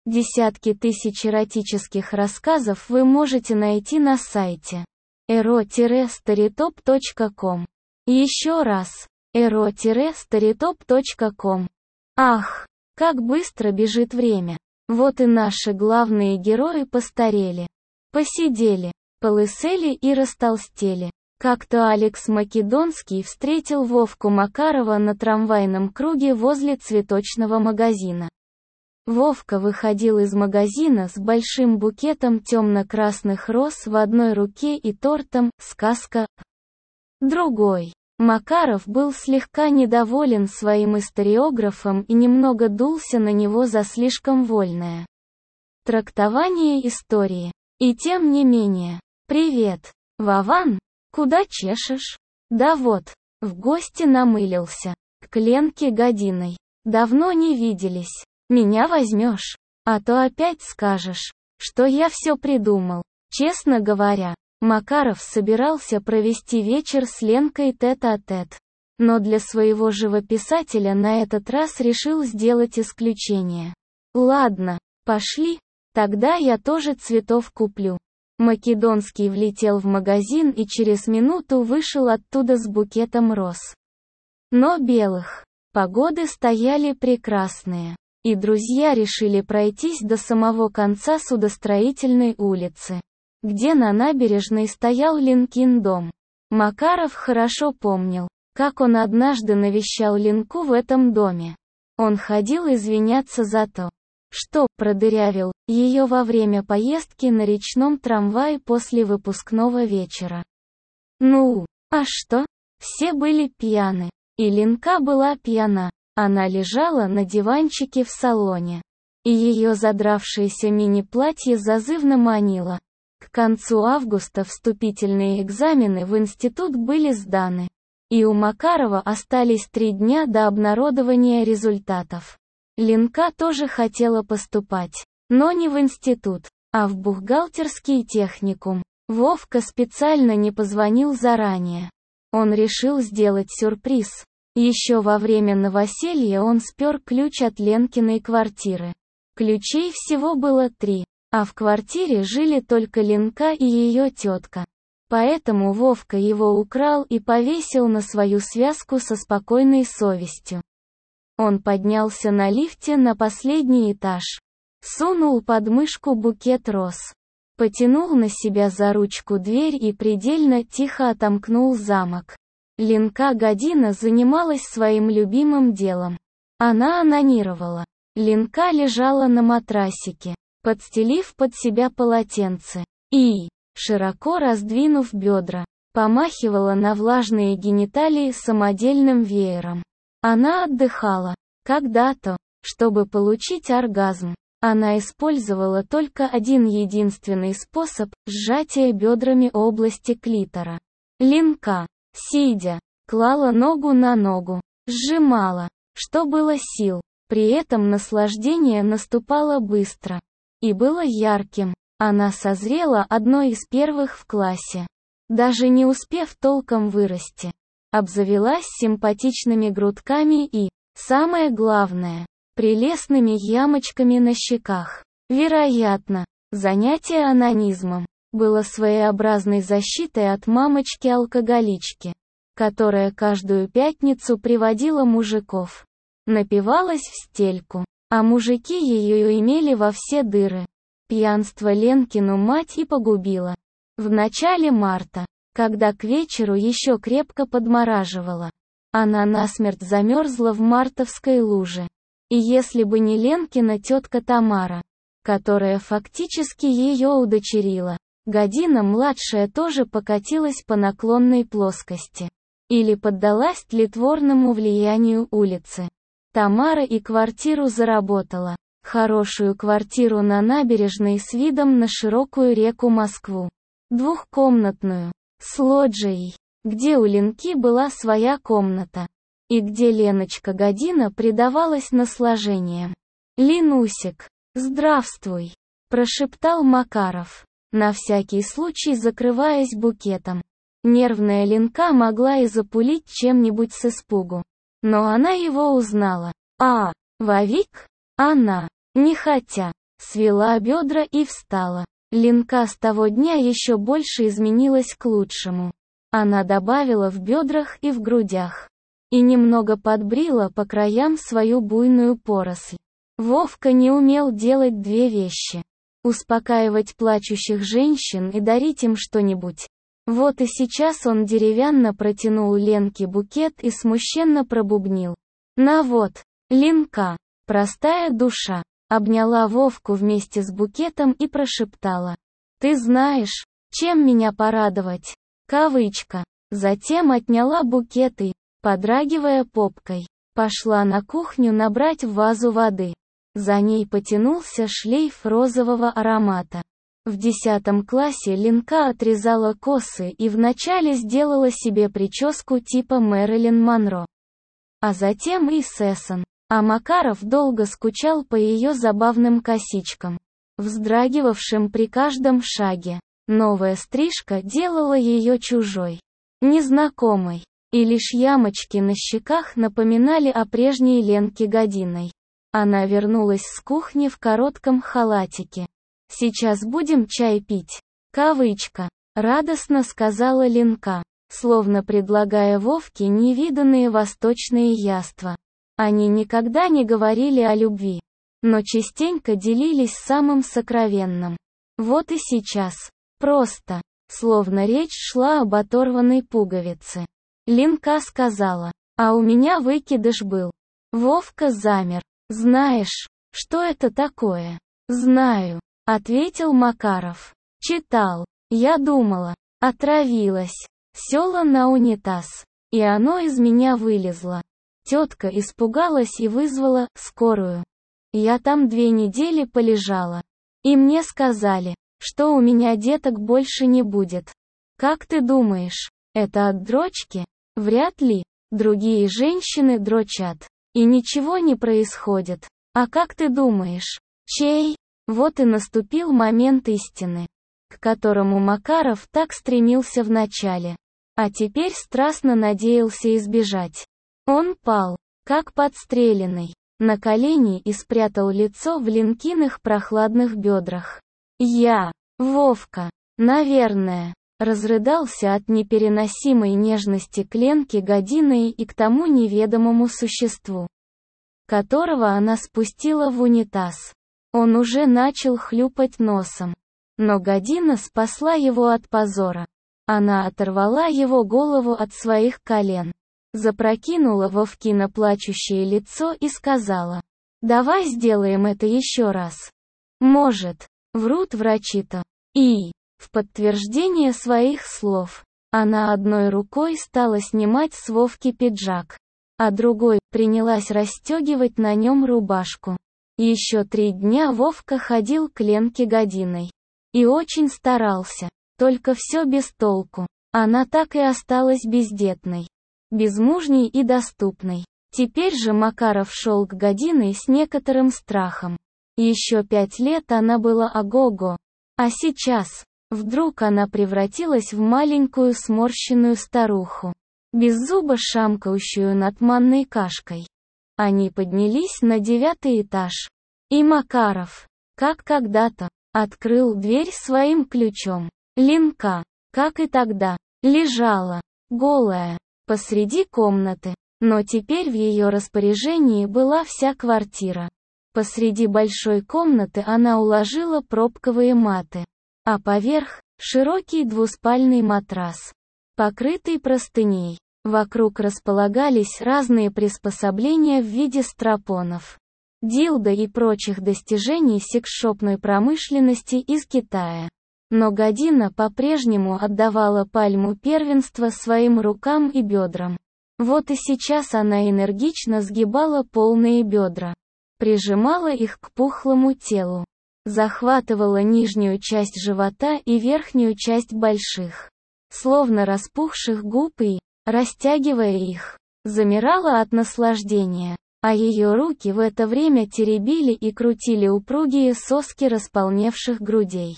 Десятки тысяч эротических рассказов вы можете найти на сайте ero-storytop.com. Еще раз, ero-storytop.com. Ах, как быстро бежит время. Вот и наши главные герои постарели, посидели, полысели и растолстели. Как-то Алекс Македонский встретил Вовку Макарова на трамвайном круге возле цветочного магазина. Вовка выходил из магазина с большим букетом темно-красных роз в одной руке и тортом «Сказка» другой. Макаров был слегка недоволен своим историографом и немного дулся на него за слишком вольное трактование истории. И тем не менее. «Привет, Вован, куда чешешь?» «Да вот, в гости намылился. К Ленке Годиной. Давно не виделись. Меня возьмешь? А то опять скажешь, что я все придумал». Честно говоря, Макаров собирался провести вечер с Ленкой тет-а-тет. Но для своего живописателя на этот раз решил сделать исключение. «Ладно, пошли, тогда я тоже цветов куплю». Македонский влетел в магазин и через минуту вышел оттуда с букетом роз. Но белых. Погоды стояли прекрасные. И друзья решили пройтись до самого конца Судостроительной улицы, где на набережной стоял Ленкин дом. Макаров хорошо помнил, как он однажды навещал Ленку в этом доме. Он ходил извиняться за то, что продырявил ее во время поездки на речном трамвае после выпускного вечера. Ну, а что? Все были пьяны. И Ленка была пьяна. Она лежала на диванчике в салоне. И ее задравшееся мини-платье зазывно манило. К концу августа вступительные экзамены в институт были сданы. И у Макарова остались 3 дня до обнародования результатов. Ленка тоже хотела поступать, но не в институт, а в бухгалтерский техникум. Вовка специально не позвонил заранее. Он решил сделать сюрприз. Еще во время новоселья он спер ключ от Ленкиной квартиры. Ключей всего было 3, а в квартире жили только Ленка и ее тетка. Поэтому Вовка его украл и повесил на свою связку со спокойной совестью. Он поднялся на лифте на последний этаж. Сунул под мышку букет роз. Потянул на себя за ручку дверь и предельно тихо отомкнул замок. Ленка Година занималась своим любимым делом. Она онанировала. Ленка лежала на матрасике, подстелив под себя полотенце. И, широко раздвинув бедра, помахивала на влажные гениталии самодельным веером. Она отдыхала. Когда-то, чтобы получить оргазм, она использовала только один единственный способ – сжатие бедрами области клитора. Ленка, сидя, клала ногу на ногу, сжимала, что было сил. При этом наслаждение наступало быстро. И было ярким. Она созрела одной из первых в классе. Даже не успев толком вырасти. Обзавелась симпатичными грудками и, самое главное, прелестными ямочками на щеках. Вероятно, занятие онанизмом было своеобразной защитой от мамочки-алкоголички, которая каждую пятницу приводила мужиков. Напивалась в стельку, а мужики ее имели во все дыры. Пьянство Ленкину мать и погубило. В начале марта, когда к вечеру еще крепко подмораживало, она насмерть замерзла в мартовской луже. И если бы не Ленкина тетка Тамара, которая фактически ее удочерила, Година-младшая тоже покатилась по наклонной плоскости. Или поддалась тлетворному влиянию улицы. Тамара и квартиру заработала. Хорошую квартиру на набережной с видом на широкую реку Москву. Двухкомнатную, с лоджией, где у Ленки была своя комната. И где Леночка Година предавалась наслаждениям. «Ленусик, здравствуй», – прошептал Макаров, на всякий случай закрываясь букетом. Нервная Ленка могла и запулить чем-нибудь с испугу. Но она его узнала. «А, Вовик?» Она, нехотя, свела бедра и встала. Ленка с того дня еще больше изменилась к лучшему. Она добавила в бедрах и в грудях. И немного подбрила по краям свою буйную поросль. Вовка не умел делать две вещи: успокаивать плачущих женщин и дарить им что-нибудь. Вот и сейчас он деревянно протянул Ленке букет и смущенно пробубнил: «На вот, Ленка, простая душа», обняла Вовку вместе с букетом и прошептала: «Ты знаешь, чем меня порадовать?» Кавычка. Затем отняла букет и, подрагивая попкой, пошла на кухню набрать в вазу воды. За ней потянулся шлейф розового аромата. В 10 классе Ленка отрезала косы и вначале сделала себе прическу типа Мэрилин Монро. А затем и Сэсон. А Макаров долго скучал по ее забавным косичкам, вздрагивавшим при каждом шаге. Новая стрижка делала ее чужой, незнакомой, и лишь ямочки на щеках напоминали о прежней Ленке Годиной. Она вернулась с кухни в коротком халатике. «Сейчас будем чай пить». Кавычка. Радостно сказала Ленка, словно предлагая Вовке невиданные восточные яства. Они никогда не говорили о любви, но частенько делились самым сокровенным. Вот и сейчас. Просто, словно речь шла об оторванной пуговице. Ленка сказала: «А у меня выкидыш был». Вовка замер. «Знаешь, что это такое?» «Знаю», — ответил Макаров. «Читал. Я думала. Отравилась. Села на унитаз. И оно из меня вылезло. Тетка испугалась и вызвала скорую. Я там 2 недели полежала. И мне сказали, что у меня деток больше не будет. Как ты думаешь, это от дрочки? Вряд ли. Другие женщины дрочат. И ничего не происходит. А как ты думаешь, чей?» Вот и наступил момент истины, к которому Макаров так стремился вначале, а теперь страстно надеялся избежать. Он пал, как подстреленный, на колени и спрятал лицо в Ленкиных прохладных бедрах. Вовка, наверное, разрыдался от непереносимой нежности к Ленке Годиной и к тому неведомому существу, которого она спустила в унитаз. Он уже начал хлюпать носом. Но Година спасла его от позора. Она оторвала его голову от своих колен, запрокинула Вовкино плачущее лицо и сказала: «Давай сделаем это еще раз». Может, врут врачи-то. И, в подтверждение своих слов, она одной рукой стала снимать с Вовки пиджак, а другой принялась расстегивать на нем рубашку. Еще 3 дня Вовка ходил к Ленке Годиной. И очень старался. Только все без толку. Она так и осталась бездетной, безмужней и доступной. Теперь же Макаров шел к Годиной с некоторым страхом. Еще 5 лет она была ого-го. А сейчас, вдруг она превратилась в маленькую сморщенную старуху, беззубо шамкающую над манной кашкой. Они поднялись на 9-й этаж. И Макаров, как когда-то, открыл дверь своим ключом. Ленка, как и тогда, лежала, голая, посреди комнаты. Но теперь в ее распоряжении была вся квартира. Посреди большой комнаты она уложила пробковые маты, а поверх — широкий двуспальный матрас, покрытый простыней. Вокруг располагались разные приспособления в виде стропонов, дилдо и прочих достижений секс-шопной промышленности из Китая. Но Година по-прежнему отдавала пальму первенства своим рукам и бедрам. Вот и сейчас она энергично сгибала полные бедра, прижимала их к пухлому телу, захватывала нижнюю часть живота и верхнюю часть больших, словно распухших губ и, растягивая их, замирала от наслаждения, а ее руки в это время теребили и крутили упругие соски располневших грудей.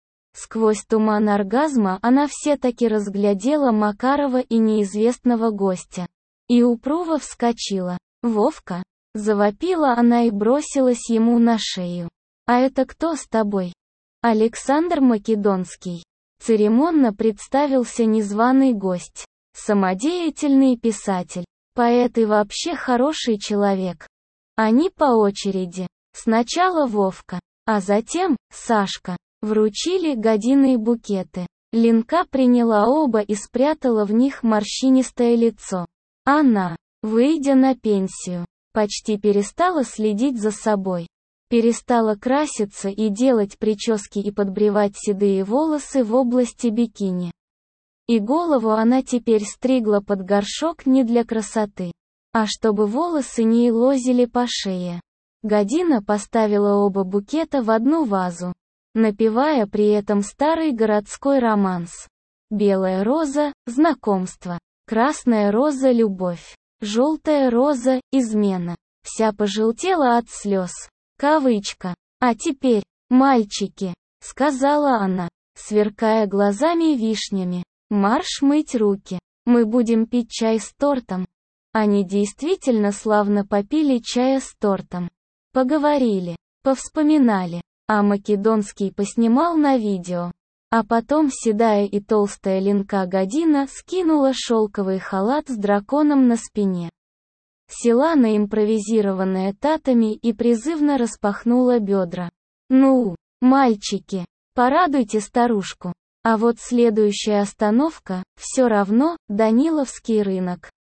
Сквозь туман оргазма она все-таки разглядела Макарова и неизвестного гостя. И упруго вскочила. «Вовка!» — завопила она и бросилась ему на шею. «А это кто с тобой?» «Александр Македонский». Церемонно представился незваный гость. «Самодеятельный писатель, поэт и вообще хороший человек». Они по очереди. Сначала Вовка, а затем Сашка. Вручили Годиной букеты. Ленка приняла оба и спрятала в них морщинистое лицо. Она, выйдя на пенсию, почти перестала следить за собой. Перестала краситься и делать прически и подбривать седые волосы в области бикини. И голову она теперь стригла под горшок не для красоты, а чтобы волосы не елозили по шее. Година поставила оба букета в одну вазу, напевая при этом старый городской романс. Белая роза – знакомство, красная роза – любовь, желтая роза – измена. Вся пожелтела от слез. Кавычка. «А теперь, мальчики», — сказала она, сверкая глазами вишнями, — «марш мыть руки. Мы будем пить чай с тортом». Они действительно славно попили чая с тортом. Поговорили, повспоминали, а Македонский поснимал на видео. А потом седая и толстая Ленка Година скинула шелковый халат с драконом на спине. Села на импровизированное татами и призывно распахнула бедра. «Ну, мальчики, порадуйте старушку». А вот следующая остановка, все равно, Даниловский рынок.